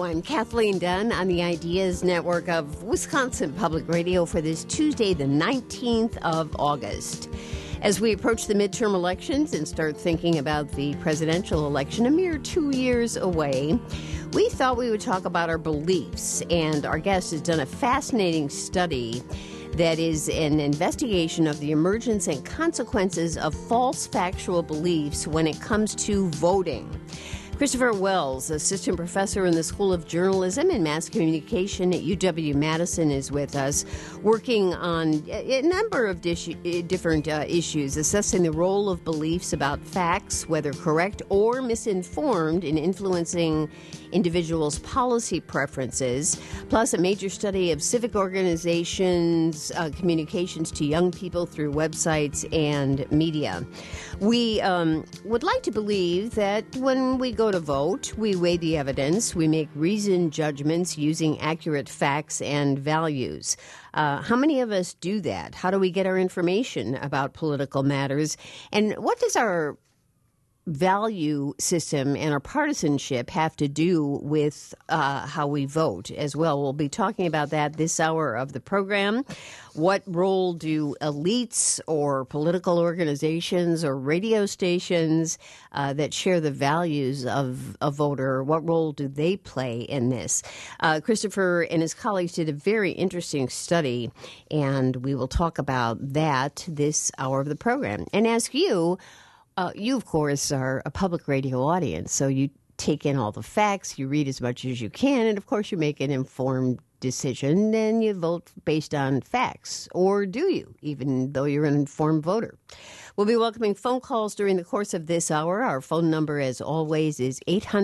I'm Kathleen Dunn on the Ideas Network of Wisconsin Public Radio for this Tuesday, the 19th of August. As we approach the midterm elections and start thinking about the presidential election a mere 2 years away, we thought we would talk about our beliefs. And our guest has done a fascinating study that is an investigation of the emergence and consequences of false factual beliefs when it comes to voting. Christopher Wells, assistant professor in the School of Journalism and Mass Communication at UW-Madison, is with us, working on a number of different issues, assessing the role of beliefs about facts, whether correct or misinformed, in influencing individuals' policy preferences, plus a major study of civic organizations' communications to young people through websites and media. We would like to believe that when we go to vote, we weigh the evidence, we make reasoned judgments using accurate facts and values. How many of us do that? How do we get our information about political matters? And what does our value system and our partisanship have to do with how we vote as well? We'll be talking about that this hour of the program. What role do elites or political organizations or radio stations that share the values of a voter, what role do they play in this? Christopher and his colleagues did a very interesting study, and we will talk about that this hour of the program and ask you, you, of course, are a public radio audience, so you take in all the facts, you read as much as you can, and, of course, you make an informed decision, and you vote based on facts. Or do you, even though you're an informed voter? We'll be welcoming phone calls during the course of this hour. Our phone number, as always, is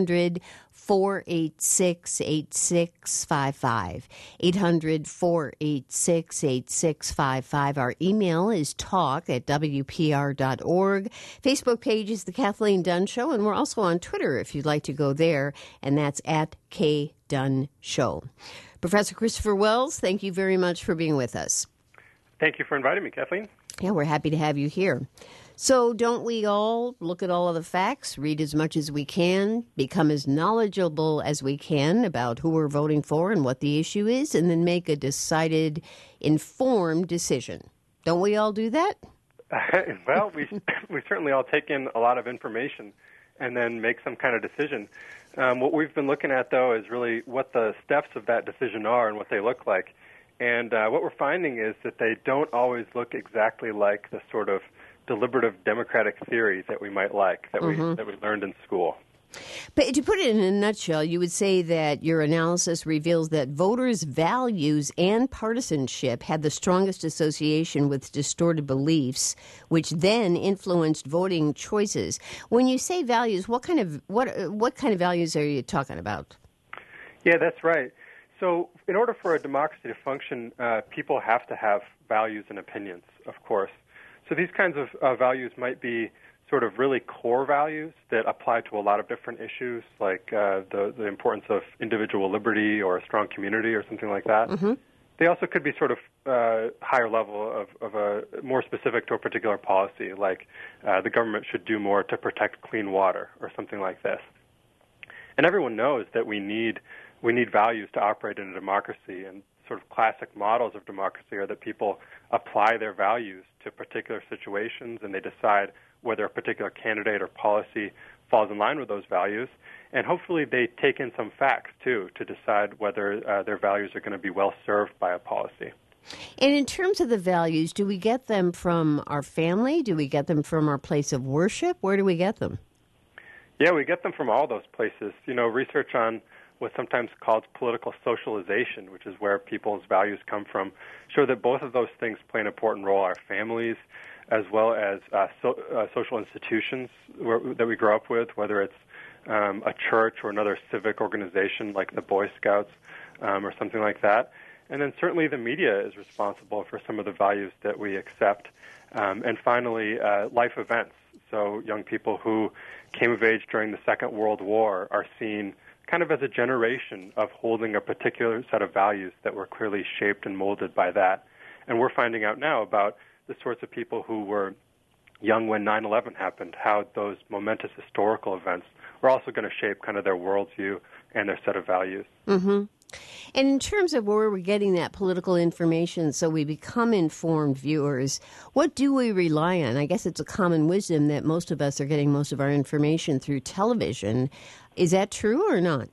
800-486-8655. 800-486-8655. Our email is talk@wpr.org. Facebook page is The Kathleen Dunn Show, and we're also on Twitter if you'd like to go there, and that's @KDunnShow. Professor Christopher Wells, thank you very much for being with us. Thank you for inviting me, Kathleen. Yeah, we're happy to have you here. So don't we all look at all of the facts, read as much as we can, become as knowledgeable as we can about who we're voting for and what the issue is, and then make a decided, informed decision? Don't we all do that? Well, we certainly all take in a lot of information and then make some kind of decision. What we've been looking at, though, is really what the steps of that decision are and what they look like. And what we're finding is that they don't always look exactly like the sort of deliberative democratic theories that we might like, that we learned in school. But to put it in a nutshell, you would say that your analysis reveals that voters' values and partisanship had the strongest association with distorted beliefs, which then influenced voting choices. When you say values, what kind of values are you talking about? Yeah, that's right. So in order for a democracy to function, people have to have values and opinions, of course. So these kinds of values might be sort of really core values that apply to a lot of different issues, like the importance of individual liberty or a strong community or something like that. Mm-hmm. They also could be sort of higher level of a more specific to a particular policy, like the government should do more to protect clean water or something like this. And everyone knows that we need values to operate in a democracy, and sort of classic models of democracy are that people apply their values to particular situations and they decide whether a particular candidate or policy falls in line with those values. And hopefully they take in some facts, too, to decide whether their values are going to be well served by a policy. And in terms of the values, do we get them from our family? Do we get them from our place of worship? Where do we get them? Yeah, we get them from all those places. You know, research on what's sometimes called political socialization, which is where people's values come from, show that both of those things play an important role. Our families, as well as social institutions that we grow up with, whether it's a church or another civic organization like the Boy Scouts or something like that. And then certainly the media is responsible for some of the values that we accept. And finally, life events. So young people who came of age during the Second World War are seen kind of as a generation of holding a particular set of values that were clearly shaped and molded by that. And we're finding out now about the sorts of people who were young when 9/11 happened, how those momentous historical events were also going to shape kind of their worldview and their set of values. Mm-hmm. And in terms of where we're getting that political information so we become informed viewers, what do we rely on? I guess it's a common wisdom that most of us are getting most of our information through television. Is that true or not?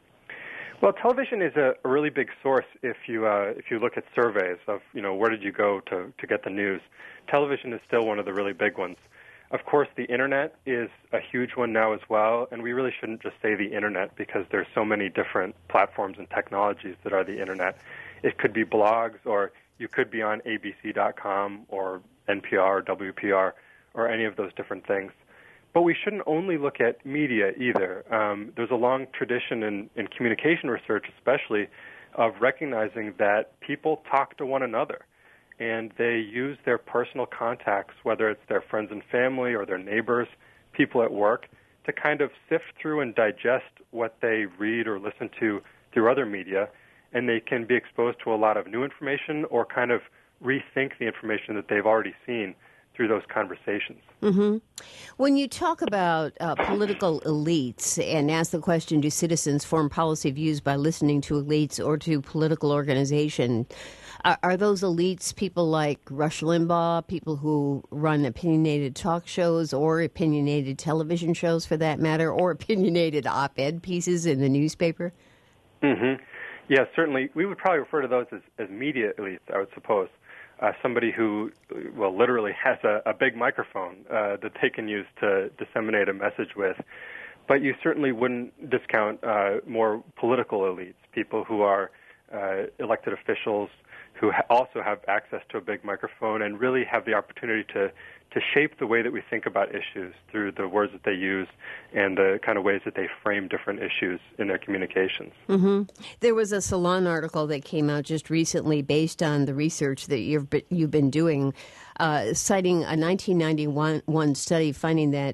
Well, television is a really big source if you look at surveys of, where did you go to get the news. Television is still one of the really big ones. Of course, the Internet is a huge one now as well, and we really shouldn't just say the Internet because there's so many different platforms and technologies that are the Internet. It could be blogs, or you could be on abc.com or NPR or WPR or any of those different things. But we shouldn't only look at media either. There's a long tradition in communication research especially of recognizing that people talk to one another. And they use their personal contacts, whether it's their friends and family or their neighbors, people at work, to kind of sift through and digest what they read or listen to through other media. And they can be exposed to a lot of new information or kind of rethink the information that they've already seen through those conversations. Mm-hmm. When you talk about political elites and ask the question, do citizens form policy views by listening to elites or to political organization, are those elites people like Rush Limbaugh, people who run opinionated talk shows or opinionated television shows for that matter, or opinionated op-ed pieces in the newspaper? Mm-hmm. Yeah, certainly. We would probably refer to those as media elites, I would suppose. Somebody who, well, literally has a big microphone that they can use to disseminate a message with. But you certainly wouldn't discount more political elites, people who are elected officials who also have access to a big microphone and really have the opportunity to shape the way that we think about issues through the words that they use and the kind of ways that they frame different issues in their communications. Mm-hmm. There was a Salon article that came out just recently based on the research that you've been doing, citing a 1991 study finding that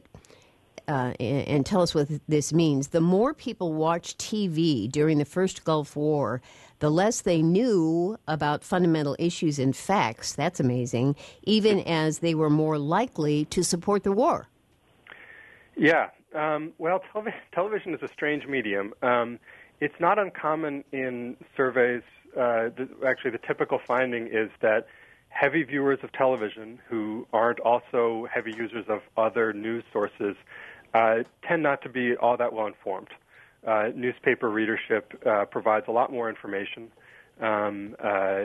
and tell us what this means. The more people watched TV during the first Gulf War, the less they knew about fundamental issues and facts. That's amazing, even as they were more likely to support the war. Yeah. Well, television is a strange medium. It's not uncommon in surveys. Actually, the typical finding is that heavy viewers of television who aren't also heavy users of other news sources tend not to be all that well informed. Newspaper readership provides a lot more information and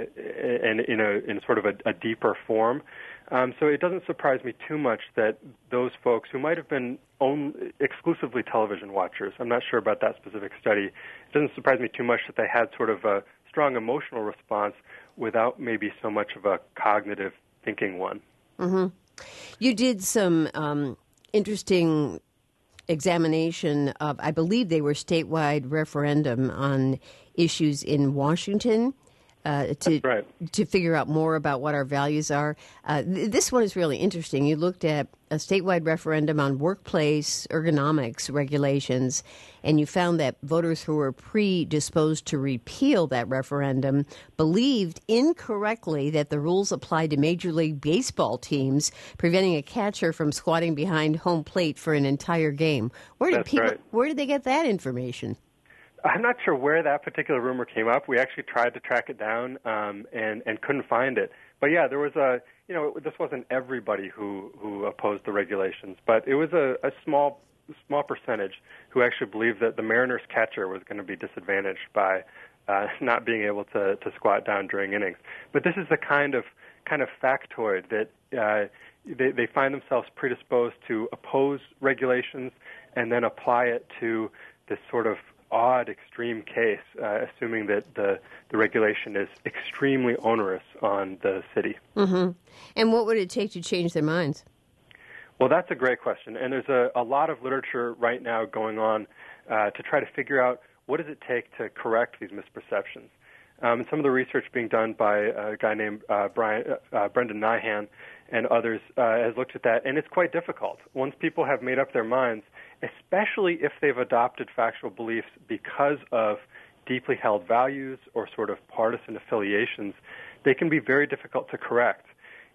in sort of a deeper form. So it doesn't surprise me too much that those folks who might have been exclusively television watchers, I'm not sure about that specific study, it doesn't surprise me too much that they had sort of a strong emotional response without maybe so much of a cognitive thinking one. Mm-hmm. You did some interesting examination of, I believe they were statewide referendum on issues in Washington to figure out more about what our values are. This one is really interesting. You looked at a statewide referendum on workplace ergonomics regulations, and you found that voters who were predisposed to repeal that referendum believed incorrectly that the rules applied to Major League Baseball teams, preventing a catcher from squatting behind home plate for an entire game. Where did they get that information? I'm not sure where that particular rumor came up. We actually tried to track it down and couldn't find it. But yeah, there was this wasn't everybody who opposed the regulations, but it was a small percentage who actually believed that the Mariners catcher was going to be disadvantaged by not being able to squat down during innings. But this is the kind of factoid that they find themselves predisposed to oppose regulations and then apply it to this sort of odd, extreme case, assuming that the regulation is extremely onerous on the city. Mm-hmm. And what would it take to change their minds? Well, that's a great question, and there's a lot of literature right now going on to try to figure out what does it take to correct these misperceptions. And some of the research being done by a guy named Brendan Nyhan and others has looked at that, and it's quite difficult. Once people have made up their minds, especially if they've adopted factual beliefs because of deeply held values or sort of partisan affiliations, they can be very difficult to correct.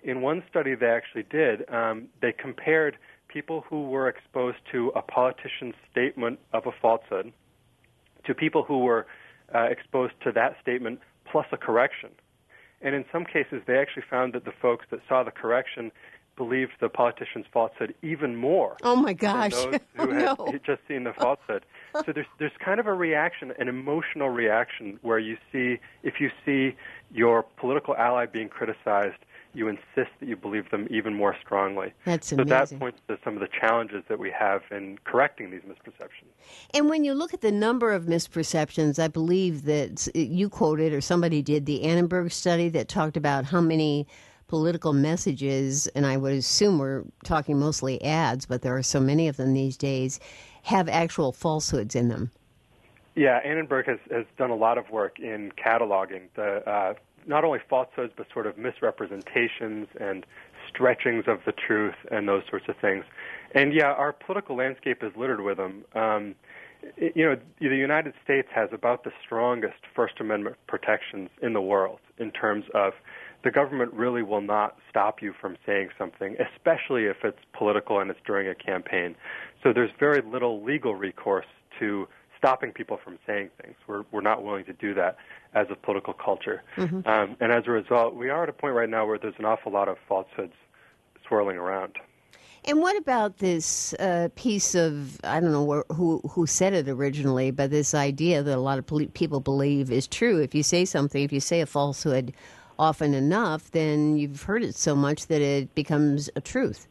in one study they actually did, they compared people who were exposed to a politician's statement of a falsehood to people who were exposed to that statement plus a correction. And in some cases, they actually found that the folks that saw the correction believed the politician's falsehood even more. Oh, my gosh. Than those who had just seen the falsehood. So there's kind of a reaction, an emotional reaction, where you see, if you see your political ally being criticized, you insist that you believe them even more strongly. That's amazing. So that points to some of the challenges that we have in correcting these misperceptions. And when you look at the number of misperceptions, I believe that you quoted, or somebody did, the Annenberg study that talked about how many political messages, and I would assume we're talking mostly ads, but there are so many of them these days, have actual falsehoods in them. Yeah, Annenberg has done a lot of work in cataloging the not only falsehoods, but sort of misrepresentations and stretchings of the truth and those sorts of things. And yeah, our political landscape is littered with them. The United States has about the strongest First Amendment protections in the world in terms of the government really will not stop you from saying something, especially if it's political and it's during a campaign. So there's very little legal recourse to stopping people from saying things. We're not willing to do that as a political culture. Mm-hmm. And as a result, we are at a point right now where there's an awful lot of falsehoods swirling around. And what about this piece of, I don't know who said it originally, but this idea that a lot of people believe is true. If you say something, if you say a falsehood often enough, then you've heard it so much that it becomes a truth.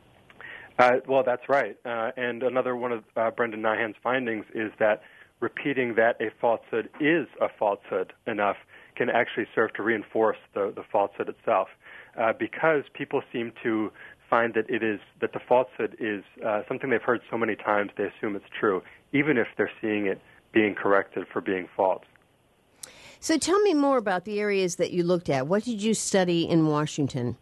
Well, that's right. And another one of Brendan Nyhan's findings is that repeating that a falsehood is a falsehood enough can actually serve to reinforce the falsehood itself, because people seem to find that that the falsehood is something they've heard so many times they assume it's true, even if they're seeing it being corrected for being false. So tell me more about the areas that you looked at. What did you study in Washington?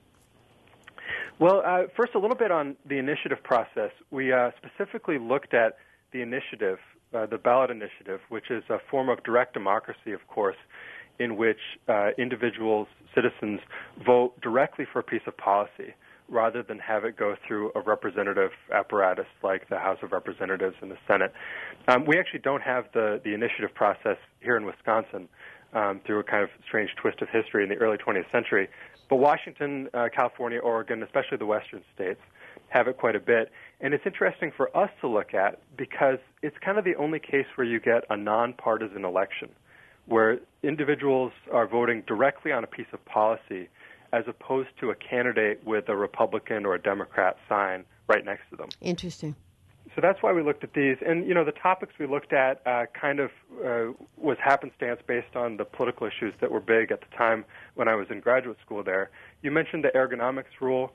Well, first, a little bit on the initiative process. We specifically looked at the initiative, the ballot initiative, which is a form of direct democracy, of course, in which individuals, citizens, vote directly for a piece of policy rather than have it go through a representative apparatus like the House of Representatives and the Senate. We actually don't have the initiative process here in Wisconsin through a kind of strange twist of history in the early 20th century. But Washington, California, Oregon, especially the western states, have it quite a bit. And it's interesting for us to look at because it's kind of the only case where you get a nonpartisan election, where individuals are voting directly on a piece of policy as opposed to a candidate with a Republican or a Democrat sign right next to them. Interesting. So that's why we looked at these. And, the topics we looked at was happenstance based on the political issues that were big at the time when I was in graduate school there. You mentioned the ergonomics rule.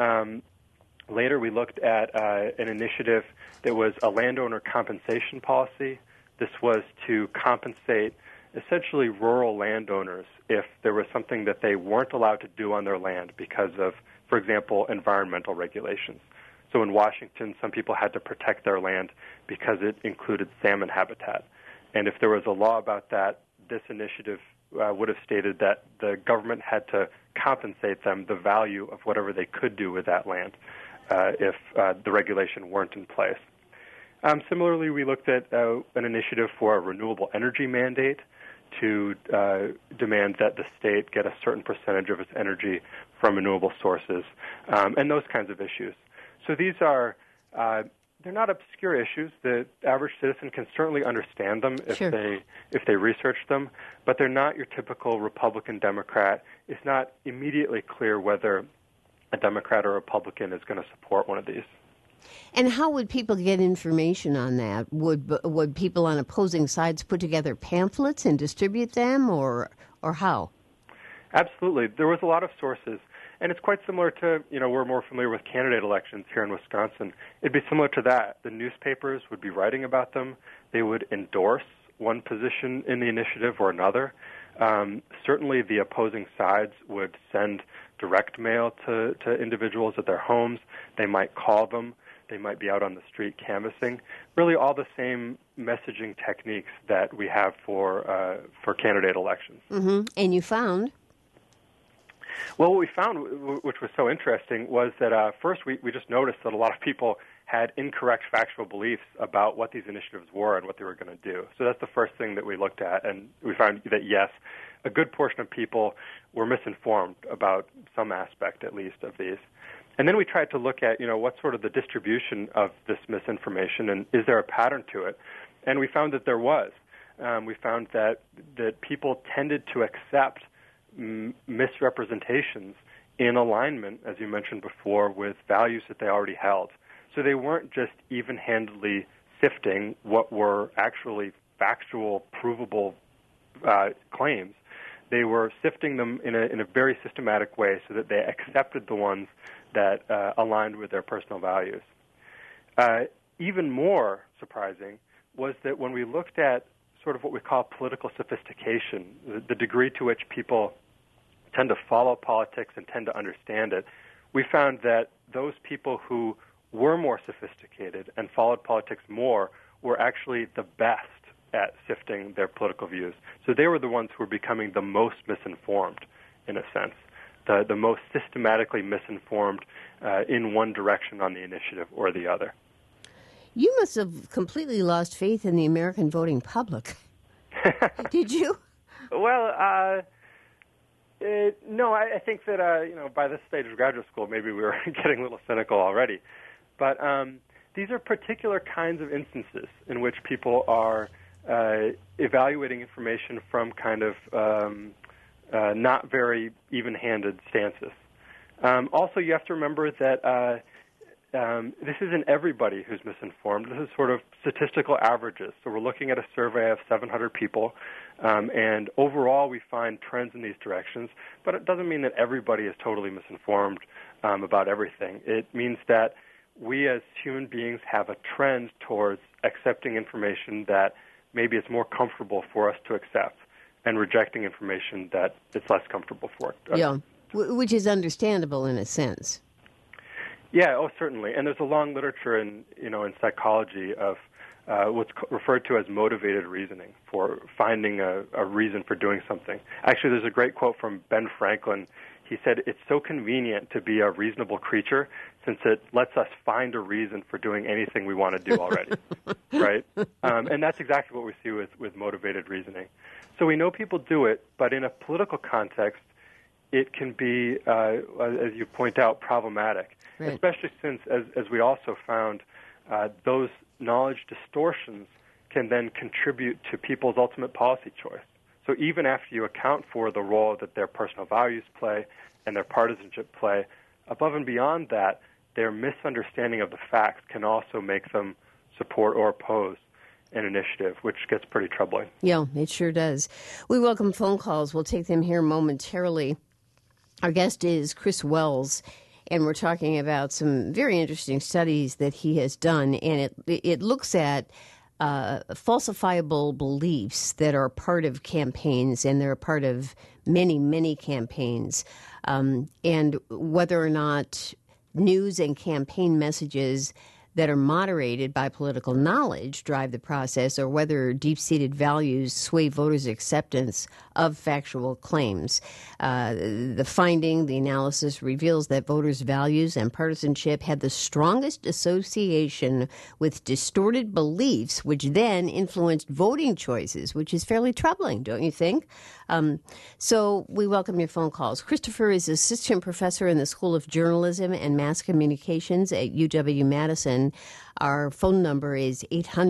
Later we looked at an initiative that was a landowner compensation policy. This was to compensate essentially rural landowners if there was something that they weren't allowed to do on their land because of, for example, environmental regulations. So in Washington, some people had to protect their land because it included salmon habitat. And if there was a law about that, this initiative would have stated that the government had to compensate them the value of whatever they could do with that land if the regulation weren't in place. Similarly, we looked at an initiative for a renewable energy mandate to demand that the state get a certain percentage of its energy from renewable sources, and those kinds of issues. So these are, they're not obscure issues. The average citizen can certainly understand them if they research them, but they're not your typical Republican Democrat. It's not immediately clear whether a Democrat or Republican is going to support one of these. And how would people get information on that? Would people on opposing sides put together pamphlets and distribute them, or how? Absolutely. There was a lot of sources. And it's quite similar to, we're more familiar with candidate elections here in Wisconsin. It'd be similar to that. The newspapers would be writing about them. They would endorse one position in the initiative or another. Certainly the opposing sides would send direct mail to individuals at their homes. They might call them. They might be out on the street canvassing. Really all the same messaging techniques that we have for candidate elections. Mm-hmm. And you found? Well, what we found, which was so interesting, was that first we just noticed that a lot of people had incorrect factual beliefs about what these initiatives were and what they were going to do. So that's the first thing that we looked at, and we found that, yes, a good portion of people were misinformed about some aspect, at least, of these. And then we tried to look at, what's sort of the distribution of this misinformation, and is there a pattern to it? And we found that there was. We found that people tended to accept misrepresentations in alignment, as you mentioned before, with values that they already held. So they weren't just even-handedly sifting what were actually factual, provable claims. They were sifting them in a very systematic way so that they accepted the ones that aligned with their personal values. Even more surprising was that when we looked at sort of what we call political sophistication, the degree to which people tend to follow politics and tend to understand it, we found that those people who were more sophisticated and followed politics more were actually the best at sifting their political views. So they were the ones who were becoming the most misinformed, in a sense, the most systematically misinformed in one direction on the initiative or the other. You must have completely lost faith in the American voting public. Did you? Well, no, I think that, by this stage of graduate school, maybe we were getting a little cynical already. But these are particular kinds of instances in which people are evaluating information from kind of not very even-handed stances. Also, you have to remember that this isn't everybody who's misinformed. This is sort of statistical averages. So we're looking at a survey of 700 people, and overall we find trends in these directions, but it doesn't mean that everybody is totally misinformed about everything. It means that we as human beings have a trend towards accepting information that maybe it's more comfortable for us to accept and rejecting information that it's less comfortable for us. Yeah, which is understandable in a sense. Yeah, certainly. And there's a long literature in psychology of what's referred to as motivated reasoning for finding a reason for doing something. Actually, there's a great quote from Ben Franklin. He said, "It's so convenient to be a reasonable creature since it lets us find a reason for doing anything we want to do already." Right? And that's exactly what we see with motivated reasoning. So we know people do it, but in a political context, it can be, as you point out, problematic, right. Especially since, as we also found, those knowledge distortions can then contribute to people's ultimate policy choice. So even after you account for the role that their personal values play and their partisanship play, above and beyond that, their misunderstanding of the facts can also make them support or oppose an initiative, which gets pretty troubling. Yeah, it sure does. We welcome phone calls. We'll take them here momentarily. Our guest is Chris Wells, and we're talking about some very interesting studies that he has done, and it looks at falsifiable beliefs that are part of campaigns, and they're a part of many, many campaigns, and whether or not news and campaign messages that are moderated by political knowledge drive the process, or whether deep-seated values sway voters' acceptance of factual claims. The finding, the analysis reveals that voters' values and partisanship had the strongest association with distorted beliefs, which then influenced voting choices, which is fairly troubling, don't you think? So we welcome your phone calls. Christopher is assistant professor in the School of Journalism and Mass Communications at UW-Madison. Our phone number is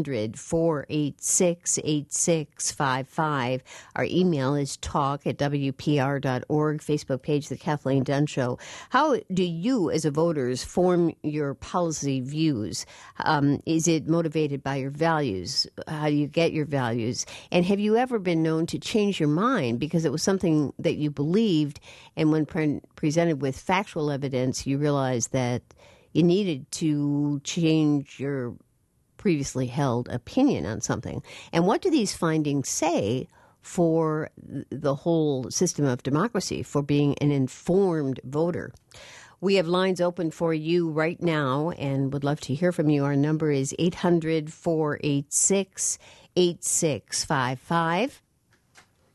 800-486-8655. Our email is talk@wpr.org. Facebook page, The Kathleen Dunn Show. How do you, as a voters, form your policy views? Is it motivated by your values? How do you get your values? And have you ever been known to change your mind because it was something that you believed, and when presented with factual evidence, you realized that you needed to change your previously held opinion on something? And what do these findings say for the whole system of democracy, for being an informed voter? We have lines open for you right now and would love to hear from you. Our number is 800-486-8655.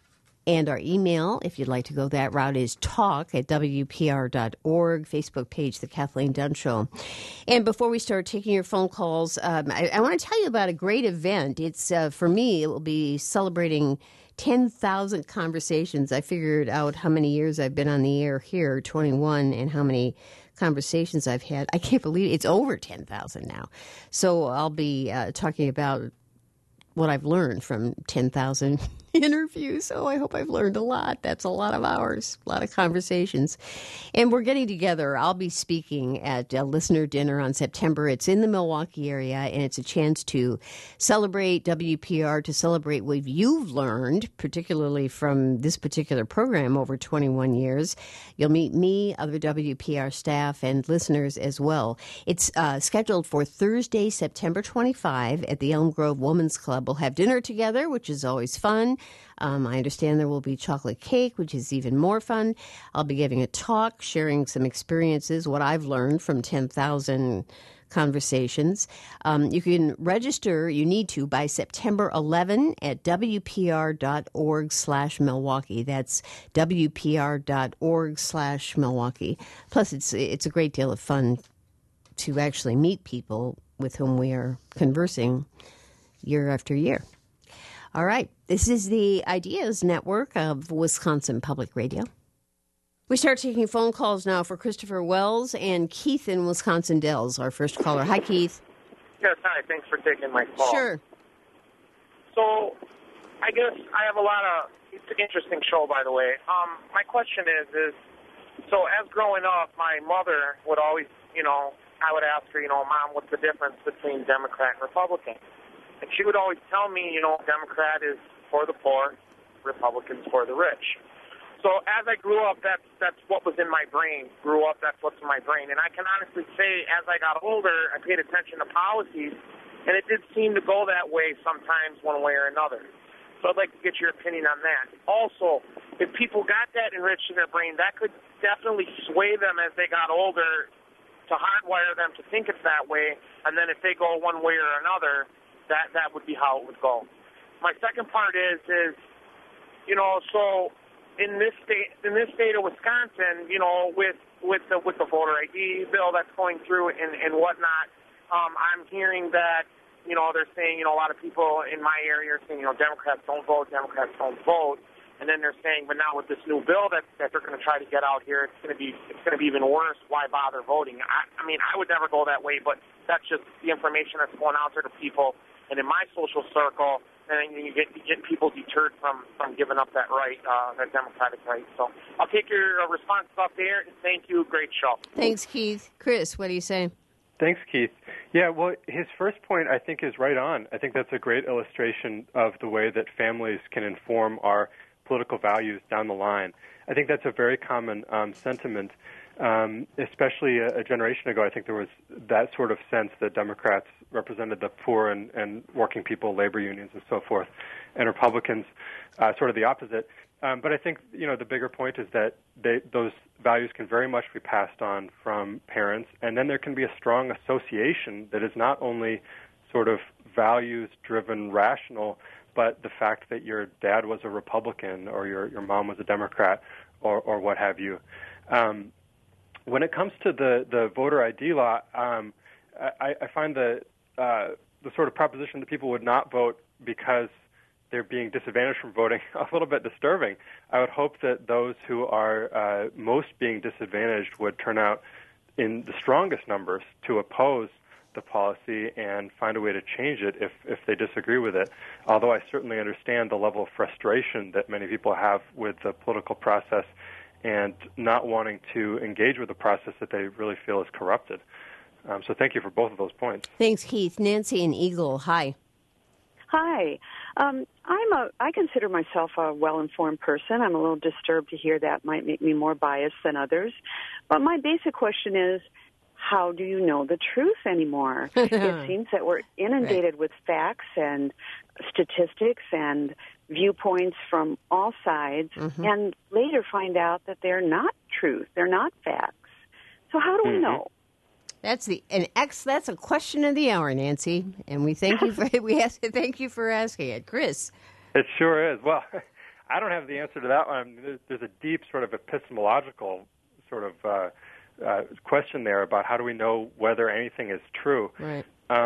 And our email, if you'd like to go that route, is talk@wpr.org, Facebook page, The Kathleen Dunn Show. And before we start taking your phone calls, I want to tell you about a great event. It's, for me, it will be celebrating 10,000 conversations. I figured out how many years I've been on the air here, 21, and how many conversations I've had. I can't believe it's over 10,000 now. So I'll be talking about what I've learned from 10,000 interviews. Oh, I hope I've learned a lot. That's a lot of hours, a lot of conversations. And we're getting together. I'll be speaking at a listener dinner on September. It's in the Milwaukee area, and it's a chance to celebrate WPR, to celebrate what you've learned, particularly from this particular program over 21 years. You'll meet me, other WPR staff, and listeners as well. It's scheduled for Thursday, September 25 at the Elm Grove Women's Club. We'll have dinner together, which is always fun. I understand there will be chocolate cake, which is even more fun. I'll be giving a talk, sharing some experiences, what I've learned from 10,000 conversations. You can register, you need to, by September 11 at wpr.org/Milwaukee. That's wpr.org/Milwaukee. Plus, it's a great deal of fun to actually meet people with whom we are conversing year after year. All right. This is the Ideas Network of Wisconsin Public Radio. We start taking phone calls now for Christopher Wells and Keith in Wisconsin Dells, our first caller. Hi, Keith. Yes, hi. Thanks for taking my call. Sure. So I guess I have a lot of – it's an interesting show, by the way. My question is so as growing up, my mother would always, I would ask her, Mom, what's the difference between Democrat and Republican? And she would always tell me, Democrat is for the poor, Republicans for the rich. So as I grew up, that's what was in my brain. Grew up, that's what's in my brain. And I can honestly say, as I got older, I paid attention to policies, and it did seem to go that way sometimes one way or another. So I'd like to get your opinion on that. Also, if people got that enriched in their brain, that could definitely sway them as they got older to hardwire them to think it's that way, and then if they go one way or another, that would be how it would go. My second part is so in this state of Wisconsin, with the voter ID bill that's going through and whatnot, I'm hearing that they're saying a lot of people in my area are saying Democrats don't vote, and then they're saying, but now with this new bill that they're going to try to get out here, it's going to be even worse. Why bother voting? I mean, I would never go that way, but that's just the information that's going out there to people. And in my social circle, and you get people deterred from giving up that right, that democratic right. So I'll take your response up there. Thank you. Great show. Thanks, Keith. Chris, what do you say? Thanks, Keith. Yeah, well, his first point, I think, is right on. I think that's a great illustration of the way that families can inform our political values down the line. I think that's a very common sentiment, especially a generation ago. I think there was that sort of sense that Democrats represented the poor and working people, labor unions, and so forth, and Republicans sort of the opposite. But I think, the bigger point is that those values can very much be passed on from parents, and then there can be a strong association that is not only sort of values-driven, rational, but the fact that your dad was a Republican or your mom was a Democrat or what have you. When it comes to the voter ID law, I find the sort of proposition that people would not vote because they're being disadvantaged from voting a little bit disturbing. I would hope that those who are most being disadvantaged would turn out in the strongest numbers to oppose the policy and find a way to change it if they disagree with it. Although I certainly understand the level of frustration that many people have with the political process and not wanting to engage with a process that they really feel is corrupted. So thank you for both of those points. Thanks, Keith. Nancy and Eagle, hi. Hi. I consider myself a well-informed person. I'm a little disturbed to hear that might make me more biased than others. But my basic question is, how do you know the truth anymore? It seems that we're inundated with facts and statistics and viewpoints from all sides, and later find out that they're not truth, they're not facts. So how do we know? That's a question of the hour, Nancy, and we thank you for thank you for asking it, Chris. It sure is. Well, I don't have the answer to that one. I mean, there's a deep sort of epistemological sort of question there about how do we know whether anything is true. Right.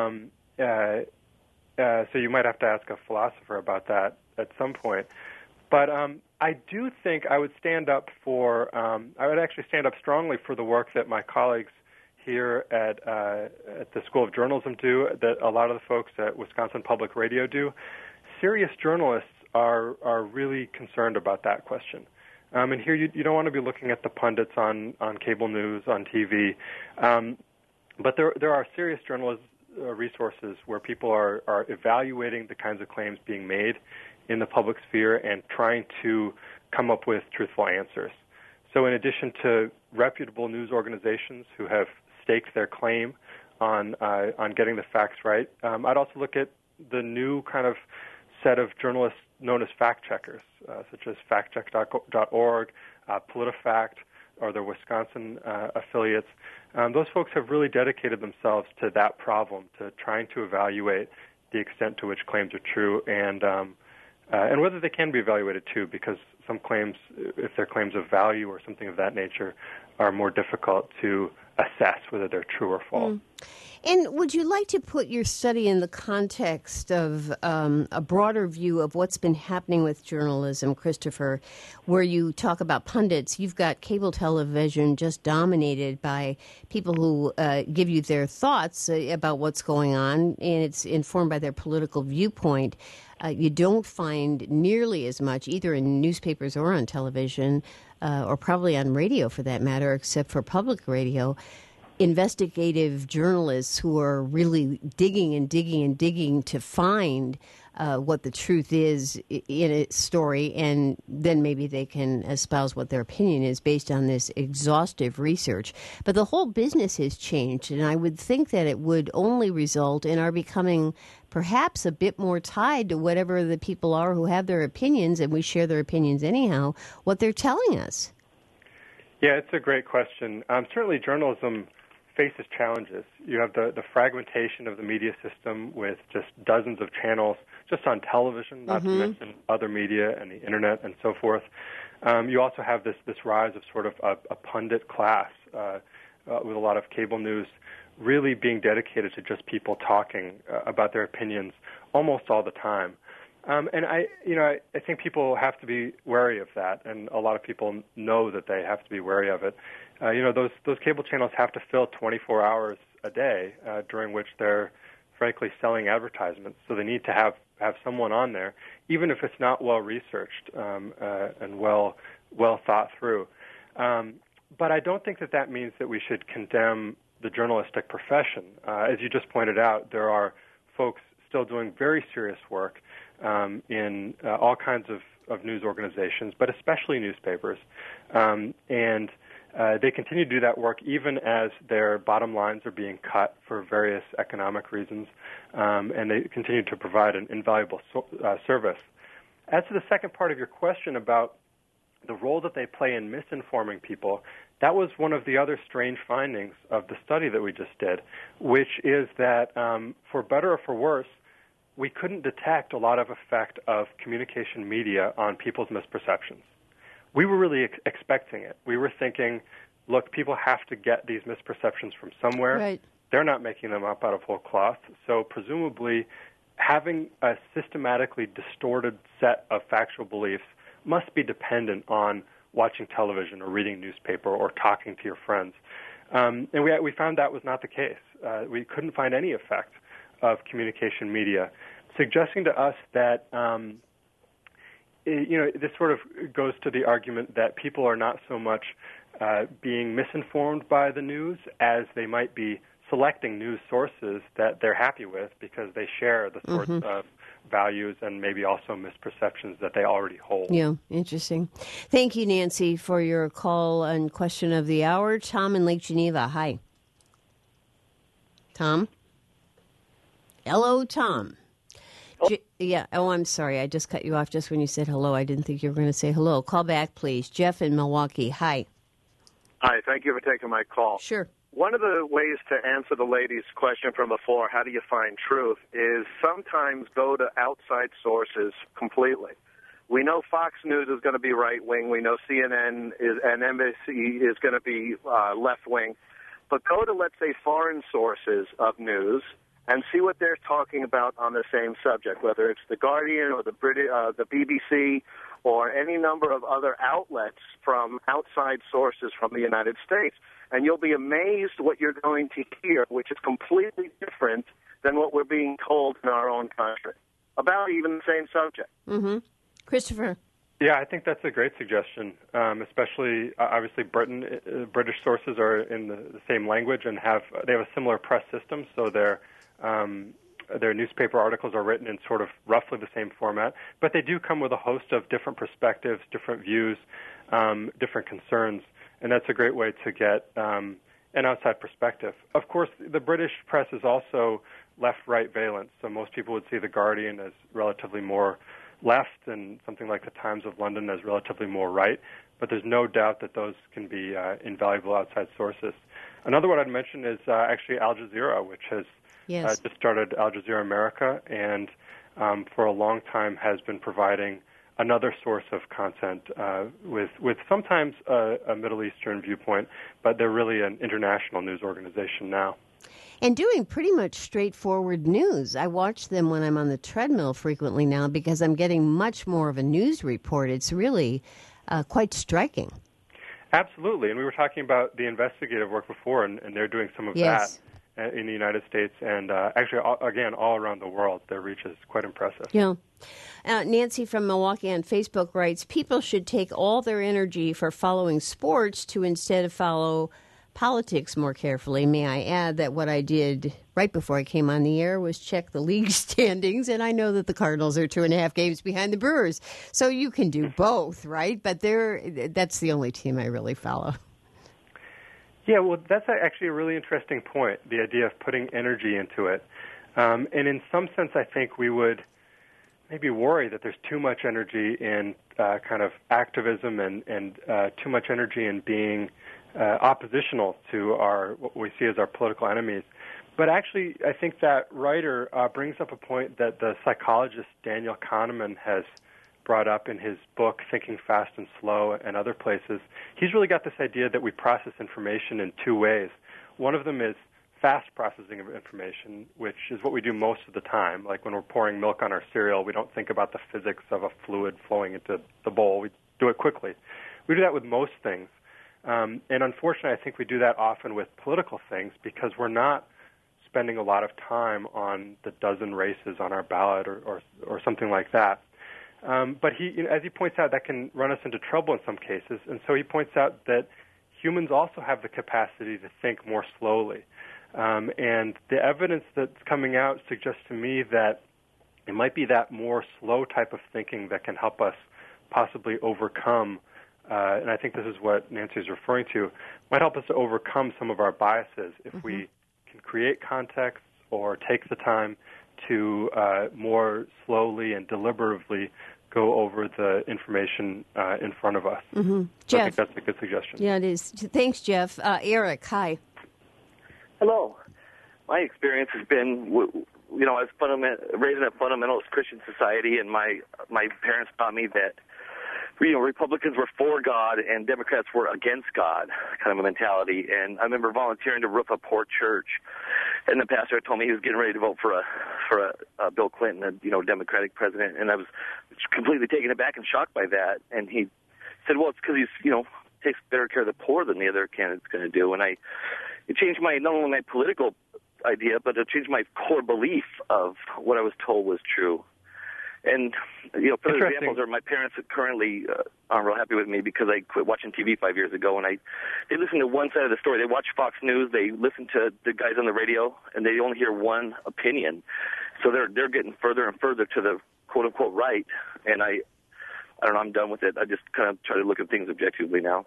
So you might have to ask a philosopher about that at some point. But I do think I would stand up for, I would actually stand up strongly for the work that my colleagues here at the School of Journalism do, that a lot of the folks at Wisconsin Public Radio do. Serious journalists are really concerned about that question. And here you don't want to be looking at the pundits on cable news, on TV. But there are serious journalism resources where people are evaluating the kinds of claims being made in the public sphere and trying to come up with truthful answers. So in addition to reputable news organizations who have staked their claim on getting the facts right, I'd also look at the new kind of set of journalists known as fact checkers, such as factcheck.org, PolitiFact, or their Wisconsin affiliates. Those folks have really dedicated themselves to that problem, to trying to evaluate the extent to which claims are true and whether they can be evaluated too, because some claims, if they're claims of value or something of that nature, are more difficult to assess whether they're true or false. And would you like to put your study in the context of a broader view of what's been happening with journalism, Christopher, where you talk about pundits? You've got cable television just dominated by people who give you their thoughts about what's going on, and it's informed by their political viewpoint. You don't find nearly as much, either in newspapers or on television, or probably on radio for that matter, except for public radio, investigative journalists who are really digging and digging and digging to find what the truth is in a story, and then maybe they can espouse what their opinion is based on this exhaustive research. But the whole business has changed, and I would think that it would only result in our becoming perhaps a bit more tied to whatever the people are who have their opinions, and we share their opinions anyhow, what they're telling us. Yeah, it's a great question. Certainly journalism faces challenges. You have the fragmentation of the media system with just dozens of channels just on television, not to mention other media and the internet and so forth. You also have this rise of sort of a pundit class with a lot of cable news really being dedicated to just people talking about their opinions almost all the time. And I think people have to be wary of that, and a lot of people know that they have to be wary of it. Those cable channels have to fill 24 hours a day, during which they're frankly selling advertisements. So they need to have someone on there, even if it's not well researched and well thought through. But I don't think that means that we should condemn the journalistic profession. As you just pointed out, there are folks still doing very serious work in all kinds of news organizations, but especially newspapers. And they continue to do that work even as their bottom lines are being cut for various economic reasons, and they continue to provide an invaluable service. As to the second part of your question about the role that they play in misinforming people, that was one of the other strange findings of the study that we just did, which is that for better or for worse, we couldn't detect a lot of effect of communication media on people's misperceptions. We were really expecting it. We were thinking, look, people have to get these misperceptions from somewhere. Right. They're not making them up out of whole cloth. So presumably having a systematically distorted set of factual beliefs must be dependent on watching television or reading newspaper or talking to your friends. And we found that was not the case. We couldn't find any effect of communication media, suggesting to us that this sort of goes to the argument that people are not so much being misinformed by the news as they might be selecting news sources that they're happy with because they share the sorts of values and maybe also misperceptions that they already hold. Yeah, interesting. Thank you, Nancy, for your call and question of the hour. Tom in Lake Geneva, hi. Tom? Hello, Tom. Yeah. Oh, I'm sorry. I just cut you off just when you said hello. I didn't think you were going to say hello. Call back, please. Jeff in Milwaukee. Hi. Hi. Thank you for taking my call. Sure. One of the ways to answer the lady's question from before, how do you find truth, is sometimes go to outside sources completely. We know Fox News is going to be right-wing. We know CNN and NBC is going to be left-wing. But go to, let's say, foreign sources of news and see what they're talking about on the same subject, whether it's The Guardian or the BBC or any number of other outlets from outside sources from the United States. And you'll be amazed what you're going to hear, which is completely different than what we're being told in our own country about even the same subject. Mm-hmm. Christopher? Yeah, I think that's a great suggestion, especially, obviously, British sources are in the same language and they have a similar press system, so their newspaper articles are written in sort of roughly the same format, but they do come with a host of different perspectives, different views, different concerns, and that's a great way to get an outside perspective. Of course, the British press is also left-right valence, so most people would see The Guardian as relatively more left and something like the Times of London as relatively more right, but there's no doubt that those can be invaluable outside sources. Another one I'd mention is actually Al Jazeera, which has just started Al Jazeera America, and for a long time has been providing another source of content with sometimes a Middle Eastern viewpoint, but they're really an international news organization now. And doing pretty much straightforward news. I watch them when I'm on the treadmill frequently now because I'm getting much more of a news report. It's really quite striking. Absolutely. And we were talking about the investigative work before, and they're doing some of that in the United States and actually, again, all around the world. Their reach is quite impressive. Yeah. Nancy from Milwaukee on Facebook writes, people should take all their energy for following sports to instead follow politics more carefully. May I add that what I did right before I came on the air was check the league standings, and I know that the Cardinals are 2.5 games behind the Brewers. So you can do both, right? But that's the only team I really follow. Yeah, well, that's actually a really interesting point, the idea of putting energy into it. And in some sense, I think we would maybe worry that there's too much energy in kind of activism and too much energy in being oppositional to what we see as our political enemies. But actually, I think that writer brings up a point that the psychologist Daniel Kahneman has brought up in his book, Thinking Fast and Slow, and other places. He's really got this idea that we process information in two ways. One of them is fast processing of information, which is what we do most of the time. Like when we're pouring milk on our cereal, we don't think about the physics of a fluid flowing into the bowl. We do it quickly. We do that with most things. And unfortunately, I think we do that often with political things because we're not spending a lot of time on the dozen races on our ballot or something like that. But as he points out, that can run us into trouble in some cases. And so he points out that humans also have the capacity to think more slowly. And the evidence that's coming out suggests to me that it might be that more slow type of thinking that can help us possibly overcome and I think this is what Nancy is referring to, might help us to overcome some of our biases if we can create context or take the time to more slowly and deliberatively go over the information in front of us. Mm-hmm. So Jeff. I think that's a good suggestion. Yeah, it is. Thanks, Jeff. Eric, hi. Hello. My experience has been, I was raised in a fundamentalist Christian society, and my parents taught me that Republicans were for God and Democrats were against God, kind of a mentality. And I remember volunteering to roof a poor church, and the pastor told me he was getting ready to vote for a Bill Clinton, a Democratic president, and I was completely taken aback and shocked by that. And he said, "Well, it's because he's takes better care of the poor than the other candidate's going to do." And it changed not only my political idea, but it changed my core belief of what I was told was true. And, further examples are my parents currently aren't real happy with me because I quit watching TV 5 years ago, and they listen to one side of the story. They watch Fox News, they listen to the guys on the radio, and they only hear one opinion. So they're getting further and further to the quote-unquote right, and I don't know, I'm done with it. I just kind of try to look at things objectively now.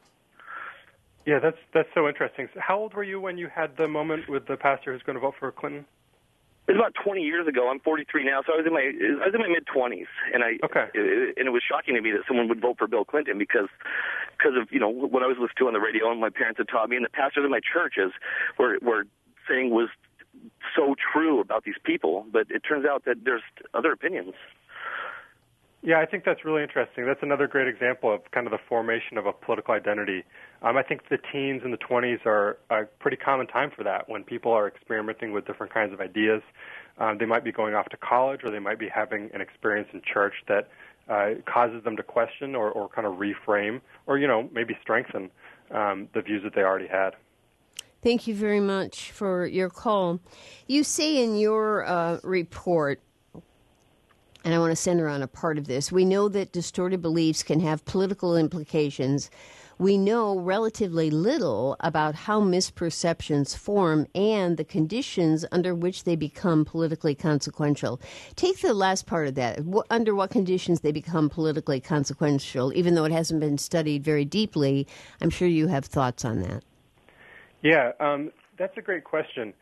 Yeah, that's so interesting. So how old were you when you had the moment with the pastor who's going to vote for Clinton? It was about 20 years ago. I'm 43 now, so I was in my mid-20s, and it was shocking to me that someone would vote for Bill Clinton because of what I was listening to on the radio and my parents had taught me, and the pastors in my churches were saying was so true about these people. But it turns out that there's other opinions. Yeah, I think that's really interesting. That's another great example of kind of the formation of a political identity. I think the teens and the 20s are a pretty common time for that, when people are experimenting with different kinds of ideas. They might be going off to college, or they might be having an experience in church that causes them to question or kind of reframe or, maybe strengthen the views that they already had. Thank you very much for your call. You say in your report, and I want to center on a part of this, we know that distorted beliefs can have political implications. We know relatively little about how misperceptions form and the conditions under which they become politically consequential. Take the last part of that. Under what conditions they become politically consequential, even though it hasn't been studied very deeply. I'm sure you have thoughts on that. Yeah, that's a great question.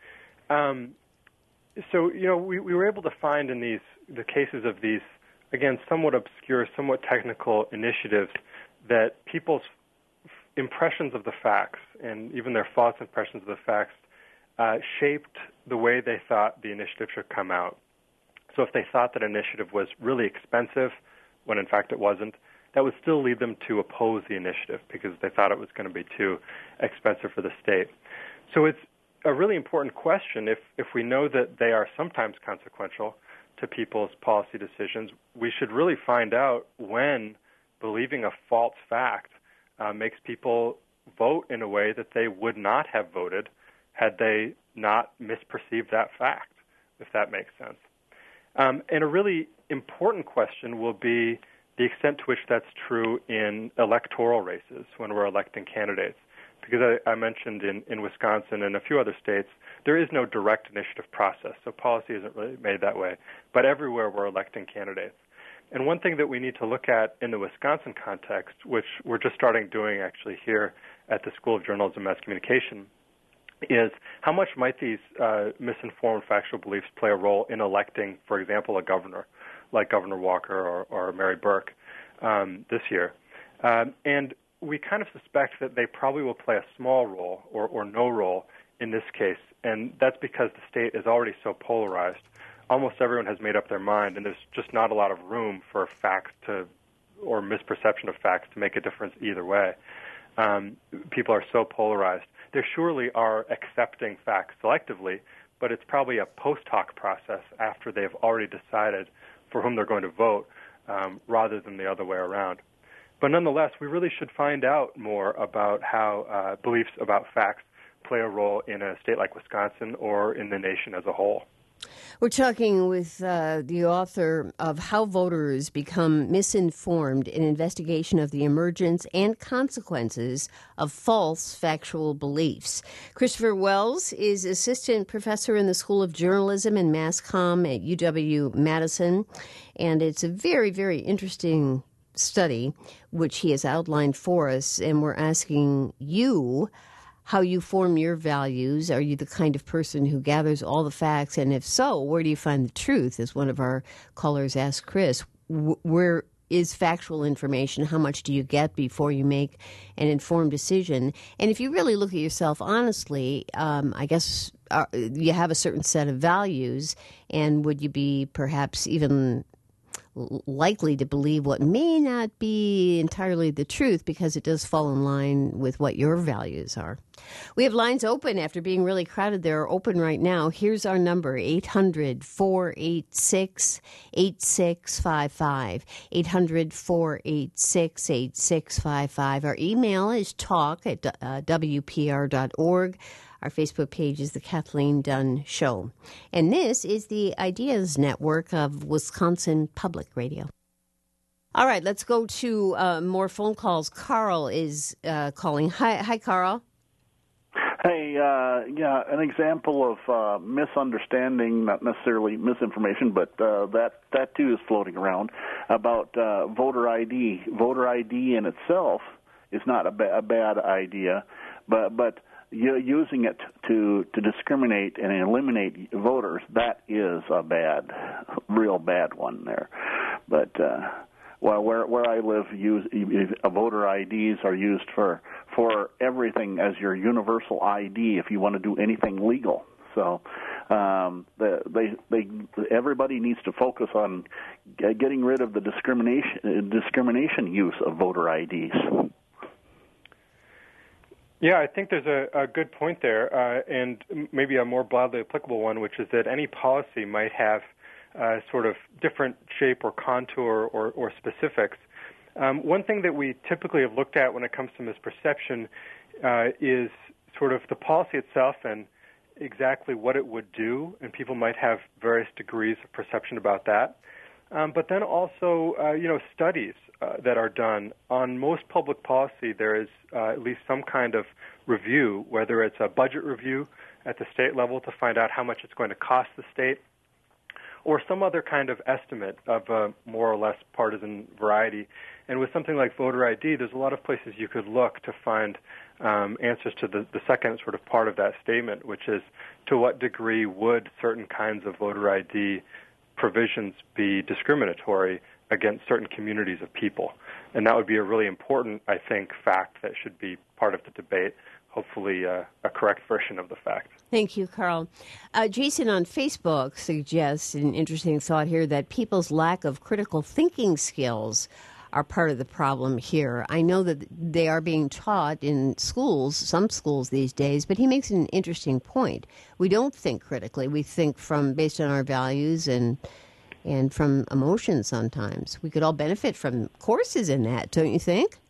So, we were able to find in the cases of these, again, somewhat obscure, somewhat technical initiatives, that people's impressions of the facts and even their false impressions of the facts shaped the way they thought the initiative should come out. So if they thought that an initiative was really expensive, when in fact it wasn't, that would still lead them to oppose the initiative because they thought it was going to be too expensive for the state. So it's a really important question. If we know that they are sometimes consequential to people's policy decisions, we should really find out when believing a false fact makes people vote in a way that they would not have voted had they not misperceived that fact, if that makes sense. And a really important question will be the extent to which that's true in electoral races when we're electing candidates. Because I mentioned in Wisconsin and a few other states, there is no direct initiative process, so policy isn't really made that way. But everywhere we're electing candidates. And one thing that we need to look at in the Wisconsin context, which we're just starting doing actually here at the School of Journalism and Mass Communication, is how much might these misinformed factual beliefs play a role in electing, for example, a governor, like Governor Walker or Mary Burke this year. And we kind of suspect that they probably will play a small role or no role in this case, and that's because the state is already so polarized. Almost everyone has made up their mind, and there's just not a lot of room for facts or misperception of facts to make a difference either way. People are so polarized. There surely are accepting facts selectively, but it's probably a post hoc process after they've already decided for whom they're going to vote rather than the other way around. But nonetheless, we really should find out more about how beliefs about facts play a role in a state like Wisconsin or in the nation as a whole. We're talking with the author of How Voters Become Misinformed, an investigation of the emergence and consequences of false factual beliefs. Christopher Wells is assistant professor in the School of Journalism and Mass Comm at UW-Madison, and it's a very, very interesting study which he has outlined for us, and we're asking you how you form your values. Are you the kind of person who gathers all the facts? And if so, where do you find the truth? As one of our callers asked Chris, where is factual information? How much do you get before you make an informed decision? And if you really look at yourself honestly, I guess you have a certain set of values, and would you be perhaps even likely to believe what may not be entirely the truth because it does fall in line with what your values are. We have lines open after being really crowded. They're open right now. Here's our number, 800-486-8655, 800-486-8655. Our email is talk@wpr.org. Our Facebook page is The Kathleen Dunn Show. And this is the Ideas Network of Wisconsin Public Radio. All right, let's go to more phone calls. Carl is calling. Hi, Carl. Hey, an example of misunderstanding, not necessarily misinformation, but that too is floating around about voter ID. Voter ID in itself is not a bad idea, but using it to discriminate and eliminate voters, that is a real bad one there. But where I live, voter IDs are used for everything as your universal ID if you want to do anything legal. So Everybody needs to focus on getting rid of the discrimination use of voter IDs. Yeah, I think there's a good point there, and maybe a more broadly applicable one, which is that any policy might have sort of different shape or contour or specifics. One thing that we typically have looked at when it comes to misperception is sort of the policy itself and exactly what it would do, and people might have various degrees of perception about that. But then also, studies that are done. On most public policy, there is at least some kind of review, whether it's a budget review at the state level to find out how much it's going to cost the state, or some other kind of estimate of a more or less partisan variety. And with something like voter ID, there's a lot of places you could look to find answers to the second sort of part of that statement, which is to what degree would certain kinds of voter ID provisions be discriminatory against certain communities of people. And that would be a really important, I think, fact that should be part of the debate, hopefully a correct version of the fact. Thank you, Carl. Jason on Facebook suggests an interesting thought here that people's lack of critical thinking skills are part of the problem here. I know that they are being taught in schools, some schools these days, but he makes an interesting point. We don't think critically. We think based on our values and from emotions sometimes. We could all benefit from courses in that, don't you think?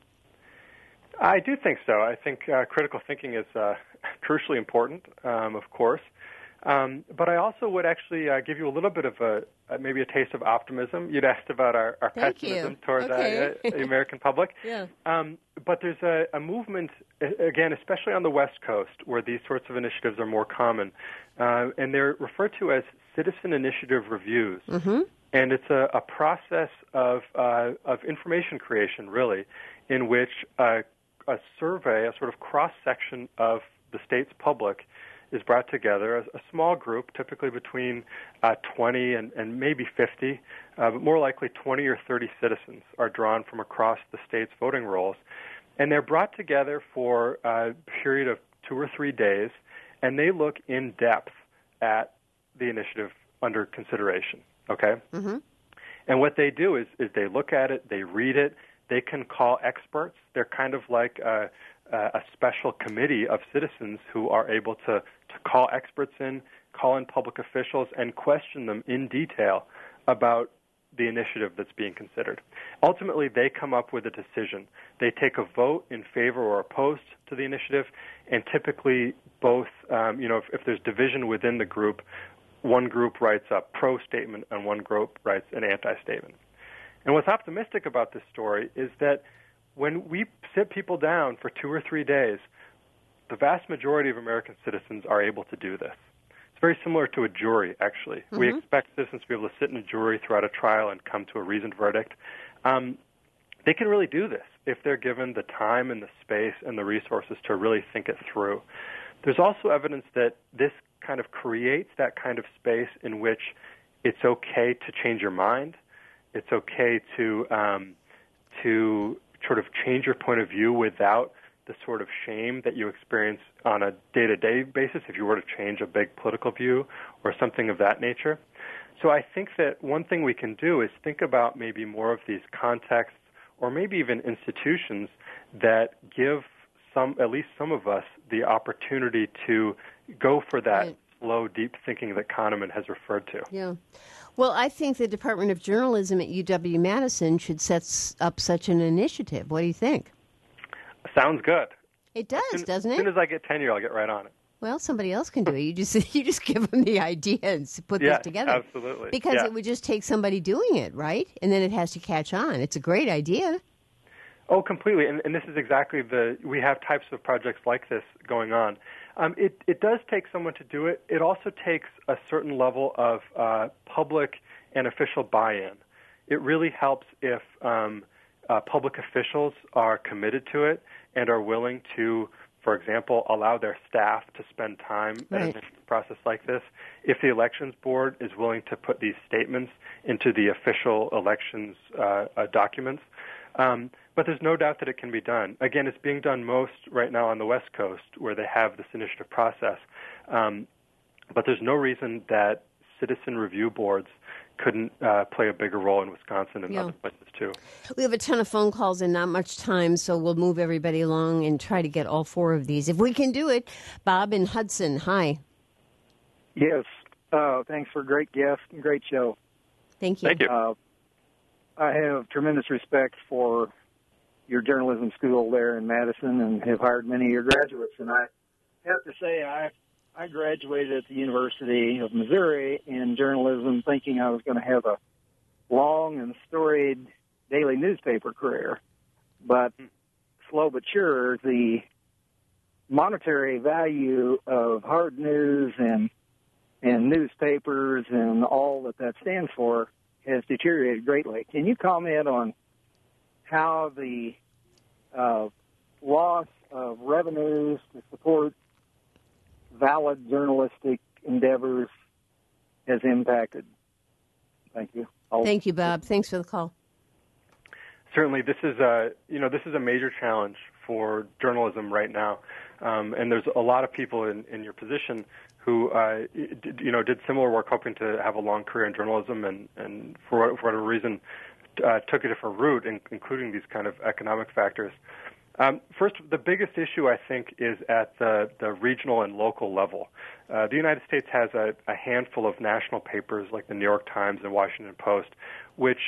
I do think so. I think critical thinking is crucially important, of course. But I also would actually give you a little bit of maybe a taste of optimism. You'd asked about our pessimism toward the American public. Yeah. But there's a movement, again, especially on the West Coast, where these sorts of initiatives are more common. And they're referred to as citizen initiative reviews. Mm-hmm. And it's a process of information creation, really, in which a survey, a sort of cross-section of the state's public is brought together as a small group, typically between 20 and maybe 50, but more likely 20 or 30 citizens are drawn from across the state's voting rolls. And they're brought together for a period of 2 or 3 days, and they look in depth at the initiative under consideration, okay? Mm-hmm. And what they do is they look at it, they read it, they can call experts. They're kind of like a special committee of citizens who are able to call experts in, call in public officials, and question them in detail about the initiative that's being considered. Ultimately, they come up with a decision. They take a vote in favor or opposed to the initiative, and typically both, if there's division within the group, one group writes a pro statement and one group writes an anti-statement. And what's optimistic about this story is that when we sit people down for 2 or 3 days, the vast majority of American citizens are able to do this. It's very similar to a jury, actually. Mm-hmm. We expect citizens to be able to sit in a jury throughout a trial and come to a reasoned verdict. They can really do this if they're given the time and the space and the resources to really think it through. There's also evidence that this kind of creates that kind of space in which it's okay to change your mind. It's okay to sort of change your point of view without the sort of shame that you experience on a day-to-day basis if you were to change a big political view or something of that nature. So I think that one thing we can do is think about maybe more of these contexts or maybe even institutions that give at least some of us, the opportunity to go for that slow, deep thinking that Kahneman has referred to. Yeah. Well, I think the Department of Journalism at UW-Madison should set up such an initiative. What do you think? Sounds good. It does, doesn't it? As soon as I get tenure, I'll get right on it. Well, somebody else can do it. You just give them the idea and put this together. Absolutely. Because it would just take somebody doing it, right? And then it has to catch on. It's a great idea. Oh, completely. And this is exactly we have types of projects like this going on. It does take someone to do it. It also takes a certain level of public and official buy-in. It really helps if public officials are committed to it and are willing to, for example, allow their staff to spend time in a process like this. If the elections board is willing to put these statements into the official elections documents. But there's no doubt that it can be done. Again, it's being done most right now on the West Coast, where they have this initiative process. But there's no reason that citizen review boards couldn't play a bigger role in Wisconsin and other places too. We have a ton of phone calls and not much time, so we'll move everybody along and try to get all four of these if we can do it. Bob in Hudson, hi. Yes, thanks for a great guest and great show. Thank you. Thank you. I have tremendous respect for your journalism school there in Madison and have hired many of your graduates. And I have to say, I graduated at the University of Missouri in journalism thinking I was going to have a long and storied daily newspaper career. But slow but sure, the monetary value of hard news and newspapers and all that stands for has deteriorated greatly. Can you comment on how the loss of revenues to support valid journalistic endeavors has impacted? Thank you. Thank you, Bob. Thanks for the call. Certainly, this is a major challenge for journalism right now, and there's a lot of people in your position who did similar work, hoping to have a long career in journalism, and for whatever reason took a different route, including these kind of economic factors. First, the biggest issue, I think, is at the regional and local level. The United States has a handful of national papers like the New York Times and Washington Post, which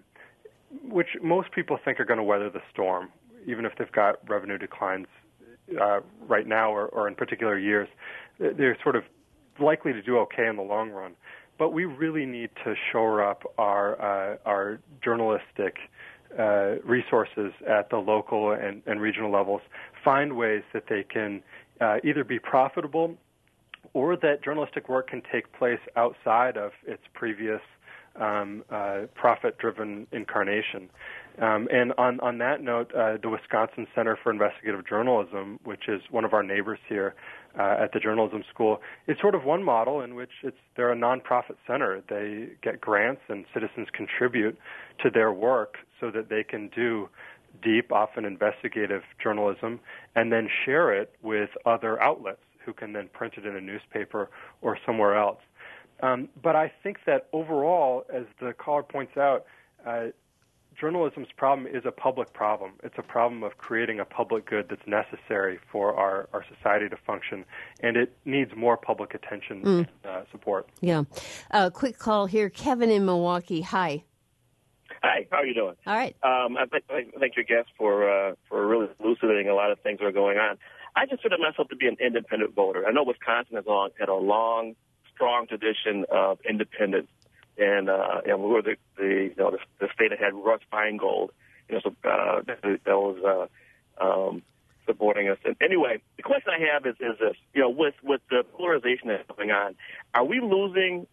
most people think are going to weather the storm, even if they've got revenue declines right now or in particular years. They're sort of likely to do okay in the long run. But we really need to shore up our journalistic resources at the local and regional levels, find ways that they can either be profitable or that journalistic work can take place outside of its previous profit-driven incarnation. And on that note, the Wisconsin Center for Investigative Journalism, which is one of our neighbors here at the journalism school, is sort of one model in which they're a nonprofit center. They get grants and citizens contribute to their work so that they can do deep, often investigative journalism and then share it with other outlets who can then print it in a newspaper or somewhere else. But I think that overall, as the caller points out, journalism's problem is a public problem. It's a problem of creating a public good that's necessary for our society to function, and it needs more public attention and support. Yeah. Quick call here. Kevin in Milwaukee. Hi. Hi. How are you doing? All right. I thank your guest for really elucidating a lot of things that are going on. I consider myself to be an independent voter. I know Wisconsin has had a long, strong tradition of independence. And we were the state that had Russ Feingold, that was supporting us. And anyway, the question I have is this: with the polarization that's going on, are we losing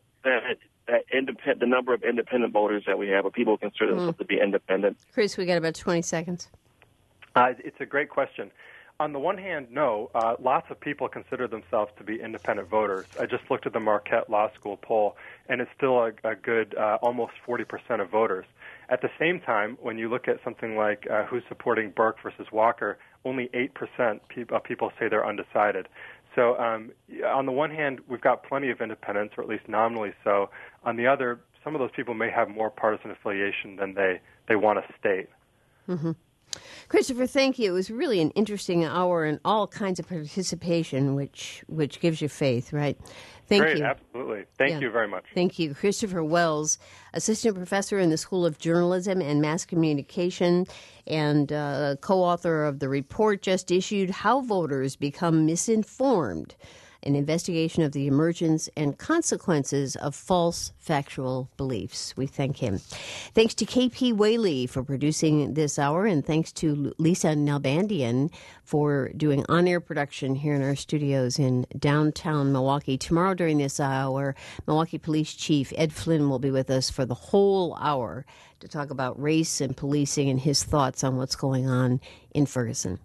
the number of independent voters that we have, or people who consider themselves to be independent? Chris, we got about 20 seconds. It's a great question. On the one hand, no. Lots of people consider themselves to be independent voters. I just looked at the Marquette Law School poll, and it's still a good almost 40% of voters. At the same time, when you look at something like who's supporting Burke versus Walker, only 8% of people say they're undecided. So on the one hand, we've got plenty of independents, or at least nominally so. On the other, some of those people may have more partisan affiliation than they want to state. Mm-hmm. Christopher, thank you. It was really an interesting hour and all kinds of participation, which gives you faith, right? Thank you. Absolutely. Thank you very much. Thank you. Christopher Wells, assistant professor in the School of Journalism and Mass Communication and co-author of the report just issued, How Voters Become Misinformed, an investigation of the emergence and consequences of false factual beliefs. We thank him. Thanks to KP Whaley for producing this hour, and thanks to Lisa Nalbandian for doing on-air production here in our studios in downtown Milwaukee. Tomorrow during this hour, Milwaukee Police Chief Ed Flynn will be with us for the whole hour to talk about race and policing and his thoughts on what's going on in Ferguson.